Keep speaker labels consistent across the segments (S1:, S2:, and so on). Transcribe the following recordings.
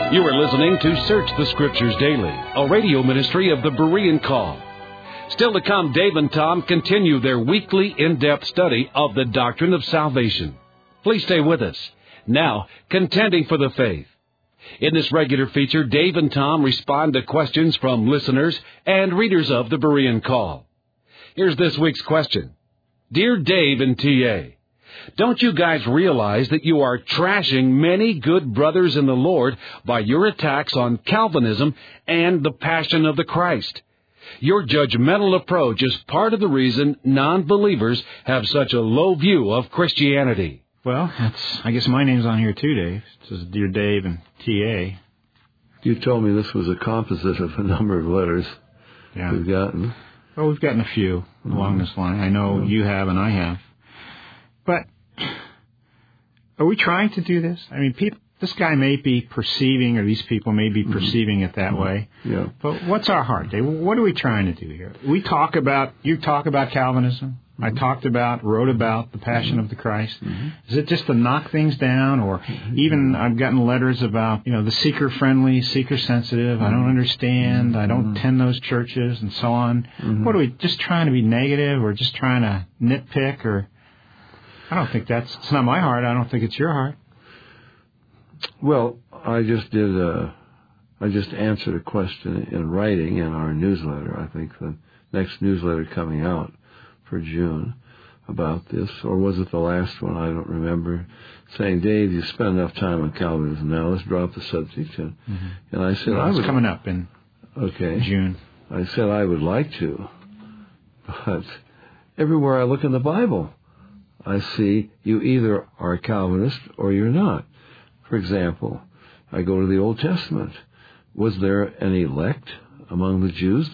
S1: You are listening to Search the Scriptures Daily, a radio ministry of the Berean Call. Still to come, Dave and Tom continue their weekly in-depth study of the doctrine of salvation. Please stay with us. Now, Contending for the Faith. In this regular feature, Dave and Tom respond to questions from listeners and readers of the Berean Call. Here's this week's question. Dear Dave and T.A., don't you guys realize that you are trashing many good brothers in the Lord by your attacks on Calvinism and the Passion of the Christ? Your judgmental approach is part of the reason non-believers have such a low view of Christianity.
S2: Well, I guess my name's on here too, Dave. It says Dear Dave and T.A.
S3: You told me this was a composite of a number of letters we've gotten.
S2: Well, we've gotten a few along this line. I know you have and I have. But are we trying to do this? I mean, this guy may be perceiving, or these people may be perceiving it that way.
S3: Yeah.
S2: But what's our heart, Dave? What are we trying to do here? You talk about Calvinism. I wrote about the Passion of the Christ. Is it just to knock things down? Or even I've gotten letters about, the seeker-friendly, seeker-sensitive. I don't understand. I don't attend those churches and so on. What are we, just trying to be negative or just trying to nitpick? Or I don't think it's not my heart. I don't think it's your heart.
S3: Well, I just answered a question in writing in our newsletter. I think the next newsletter coming out for June about this, or was it the last one? I don't remember. Saying, Dave, you spend enough time on Calvinism now. Let's drop the subject. And I said,
S2: it's coming up in June.
S3: I said I would like to, but everywhere I look in the Bible, I see you either are a Calvinist or you're not. For example, I go to the Old Testament. Was there an elect among the Jews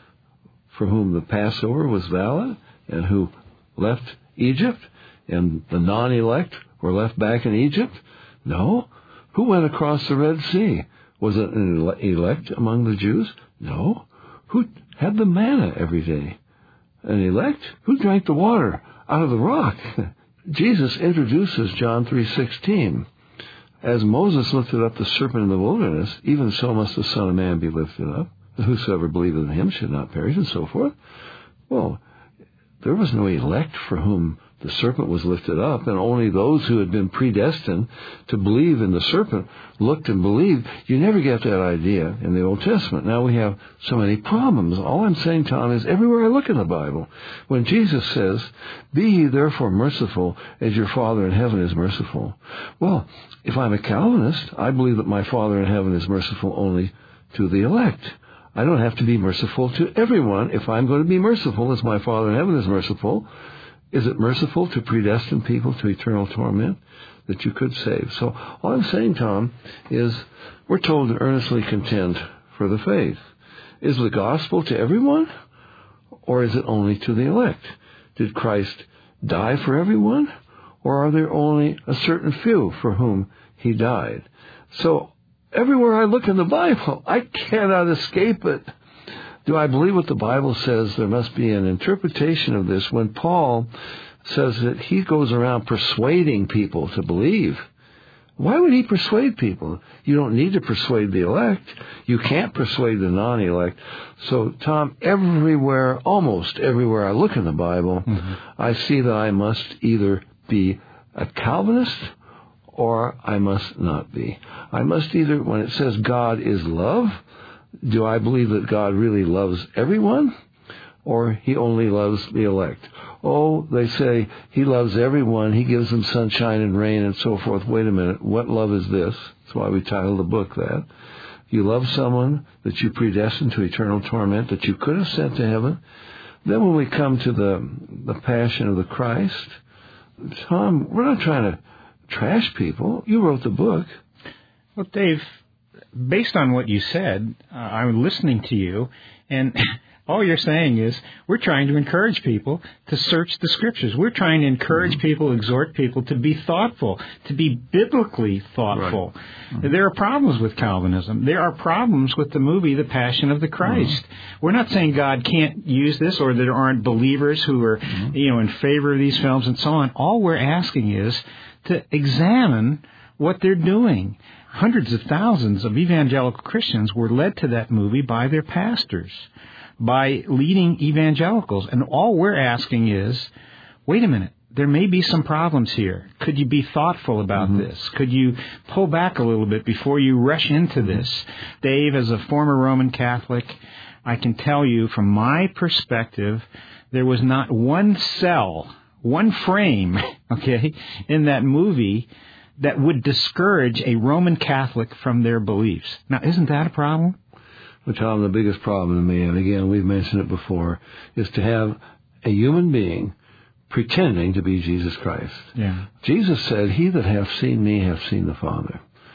S3: for whom the Passover was valid and who left Egypt, and the non-elect were left back in Egypt? No. Who went across the Red Sea? Was it an elect among the Jews? No. Who had the manna every day? An elect? Who drank the water out of the rock? Jesus introduces John 3:16. As Moses lifted up the serpent in the wilderness, even so must the Son of Man be lifted up. Whosoever believeth in him should not perish, and so forth. Well, there was no elect for whom the serpent was lifted up, and only those who had been predestined to believe in the serpent looked and believed. You never get that idea in the Old Testament. Now we have so many problems. All I'm saying, Tom, is everywhere I look in the Bible, when Jesus says, be ye therefore merciful as your Father in heaven is merciful. Well, if I'm a Calvinist, I believe that my Father in heaven is merciful only to the elect. I don't have to be merciful to everyone if I'm going to be merciful as my Father in heaven is merciful. Is it merciful to predestine people to eternal torment that you could save? So all I'm saying, Tom, is we're told to earnestly contend for the faith. Is the gospel to everyone, or is it only to the elect? Did Christ die for everyone, or are there only a certain few for whom he died? So everywhere I look in the Bible, I cannot escape it. Do I believe what the Bible says? There must be an interpretation of this. When Paul says that he goes around persuading people to believe, why would he persuade people? You don't need to persuade the elect. You can't persuade the non-elect. So, Tom, almost everywhere I look in the Bible, I see that I must either be a Calvinist or I must not be. I must either, when it says God is love, do I believe that God really loves everyone, or he only loves the elect? Oh, they say he loves everyone. He gives them sunshine and rain and so forth. Wait a minute. What love is this? That's why we titled the book that. You love someone that you predestined to eternal torment, that you could have sent to heaven. Then when we come to the Passion of the Christ, Tom, we're not trying to trash people. You wrote the book.
S2: Well, Dave, based on what you said, I'm listening to you, and all you're saying is we're trying to encourage people to search the Scriptures. We're trying to encourage people, exhort people to be thoughtful, to be biblically thoughtful. Right. There are problems with Calvinism. There are problems with the movie The Passion of the Christ. We're not saying God can't use this or there aren't believers who are in favor of these films and so on. All we're asking is to examine what they're doing. Hundreds of thousands of evangelical Christians were led to that movie by their pastors, by leading evangelicals. And all we're asking is, wait a minute, there may be some problems here. Could you be thoughtful about this? Could you pull back a little bit before you rush into this? Dave, as a former Roman Catholic, I can tell you from my perspective, there was not one cell, one frame, okay, in that movie that would discourage a Roman Catholic from their beliefs. Now, isn't that a problem?
S3: Well, Tom, the biggest problem to me, and again, we've mentioned it before, is to have a human being pretending to be Jesus Christ.
S2: Yeah.
S3: Jesus said, "He that hath seen me hath seen the Father."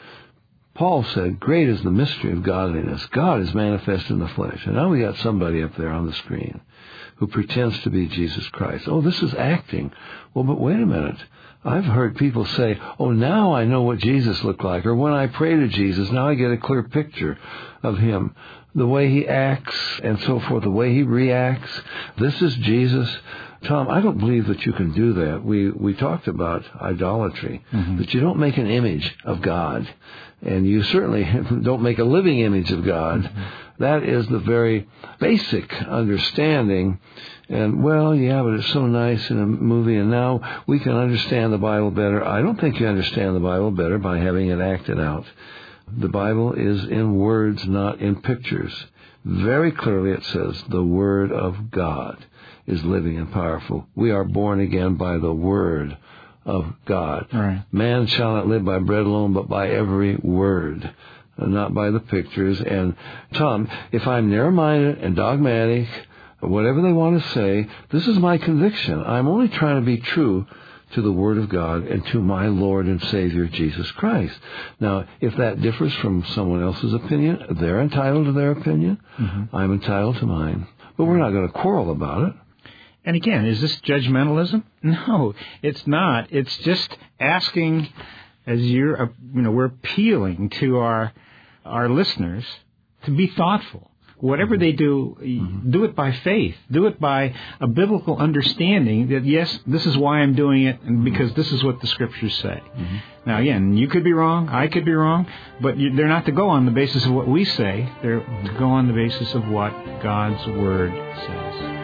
S3: Paul said, "Great is the mystery of godliness. God is manifest in the flesh." And now we got somebody up there on the screen who pretends to be Jesus Christ. Oh, this is acting. Well, but wait a minute. I've heard people say, "Oh, now I know what Jesus looked like," or "When I pray to Jesus, now I get a clear picture of him." The way he acts and so forth, the way he reacts. This is Jesus. Tom, I don't believe that you can do that. We talked about idolatry, that you don't make an image of God, and you certainly don't make a living image of God. That is the very basic understanding. And, well, yeah, but it's so nice in a movie, and now we can understand the Bible better. I don't think you understand the Bible better by having it acted out. The Bible is in words, not in pictures. Very clearly it says the Word of God is living and powerful. We are born again by the Word of God.
S2: Right.
S3: Man shall not live by bread alone, but by every word, and not by the pictures. And, Tom, if I'm narrow-minded and dogmatic, or whatever they want to say, this is my conviction. I'm only trying to be true to the Word of God and to my Lord and Savior, Jesus Christ. Now, if that differs from someone else's opinion, they're entitled to their opinion. I'm entitled to mine. But we're not going to quarrel about it.
S2: And again, is this judgmentalism? No, it's not. It's just asking, as we're appealing to our listeners to be thoughtful. Whatever they do, do it by faith. Do it by a biblical understanding that, yes, this is why I'm doing it, and because this is what the Scriptures say. Now, again, you could be wrong, I could be wrong, but they're not to go on the basis of what we say. They're to go on the basis of what God's Word says.